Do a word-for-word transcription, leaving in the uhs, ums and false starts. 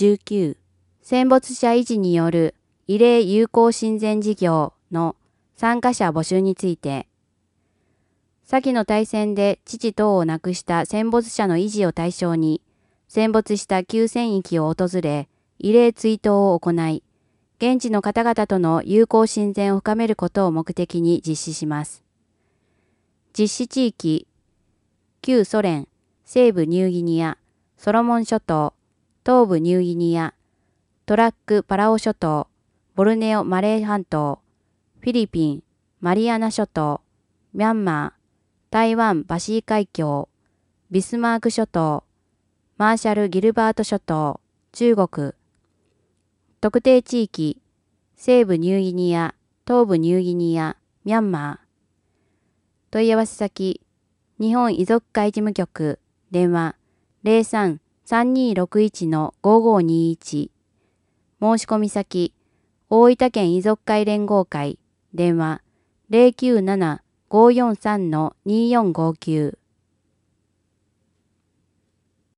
じゅうきゅう、戦没者維持による慰霊友好親善事業の参加者募集について、先の大戦で父等を亡くした戦没者の維持を対象に、戦没した旧戦域を訪れ、慰霊追悼を行い、現地の方々との友好親善を深めることを目的に実施します。実施地域、旧ソ連、西部ニューギニア、ソロモン諸島、東部ニューギニア、トラック・パラオ諸島、ボルネオ・マレー半島、フィリピン、マリアナ諸島、ミャンマー、台湾・バシー海峡、ビスマーク諸島、マーシャル・ギルバート諸島、中国。特定地域、西部ニューギニア、東部ニューギニア、ミャンマー。問い合わせ先、日本遺族会事務局、電話 ゼロさん さんにーろくいち のごーごーにーいち。申し込み先、大分県遺族会連合会、電話 ゼロきゅうなな ごーよんさん のにーよんごきゅう。